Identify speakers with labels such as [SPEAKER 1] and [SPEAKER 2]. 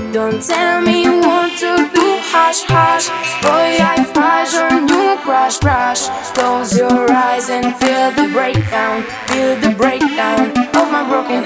[SPEAKER 1] Don't tell me what to do, hush, hush. Boy, I've crashed on you, crash, crash. Close your eyes and feel the breakdown of my broken